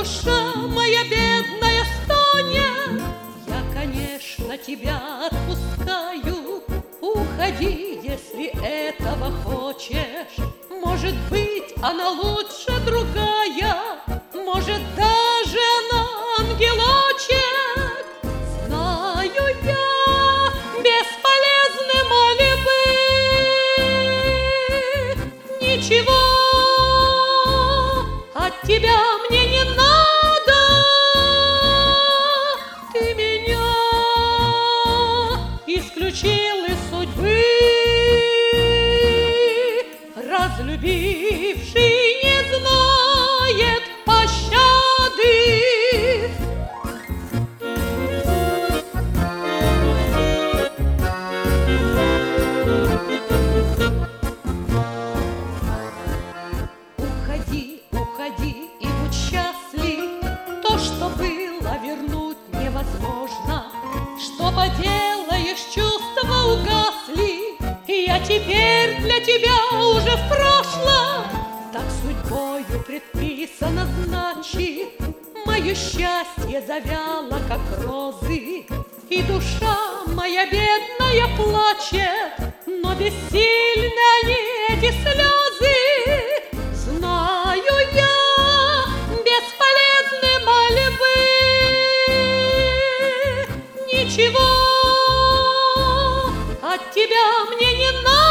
душа моя бедная стонет. Я, конечно, тебя отпускаю. Уходи, если этого хочешь. Может быть, она лучше другая, может, даже она ангелочек. Знаю я, бесполезны мольбы. Ничего от тебя мне не надо. Ты меня исключил из судьбы. Разлюбивший не знает пощады. Уходи, уходи и будь счастлив. То, что было, вернуть невозможно. Что поделаешь, чувства угасли. И я теперь для тебя уже в прошлом. Так судьбою предписано, значит. Мое счастье завяло, как розы. И душа моя бедная плачет. Но бессильны они, эти слезы. Знаю я, бесполезны мольбы. Ничего от тебя мне не надо.